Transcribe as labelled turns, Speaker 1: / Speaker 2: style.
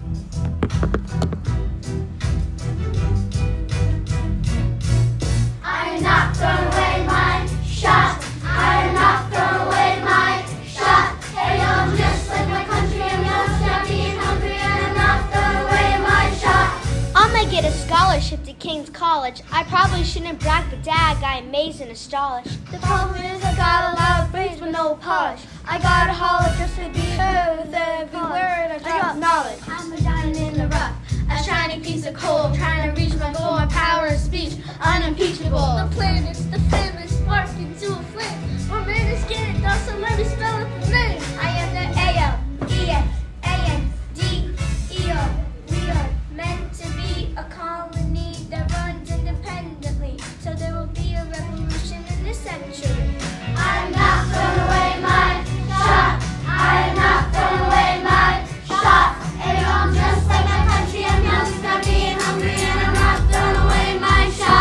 Speaker 1: I'm not throwing away my shot. I'm not throwing away my shot. Hey, I'm just like my country. I'm not happy and hungry, and I'm not throwing away my shot.
Speaker 2: I might get a scholarship to King's College. I probably shouldn't brag, but dag, I amaze and astonish.
Speaker 1: The problem is I got a lot of brains with no polish. I gotta holler just to be heard with every word I drop knowledge. I'm a diamond in the rough, a shining piece of coal, trying to reach my goal. My power of speech, unimpeachable. The planets, the flame is sparking to a flame. My man is getting done, so let me spell it.